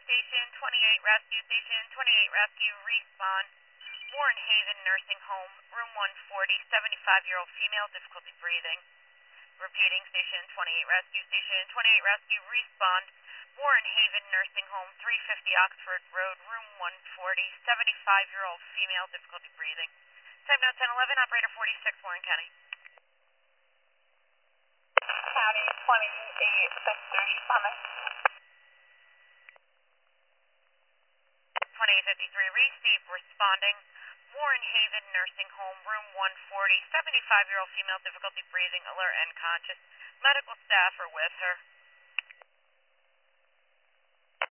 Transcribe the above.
Station 28 Rescue, Station 28 Rescue, respond. Warren Haven Nursing Home, room 140, 75-year-old female, difficulty breathing. Repeating, Station 28 Rescue, Station 28 Rescue, respond. Warren Haven Nursing Home, 350 Oxford Road, room 140, 75-year-old female, difficulty breathing. Time now 10:11, operator 46, Warren County. County 28 Sisters, responding. 2853, receive, responding. Warren Haven Nursing Home, room 140, 75-year-old female, difficulty breathing, alert and conscious. Medical staff are with her.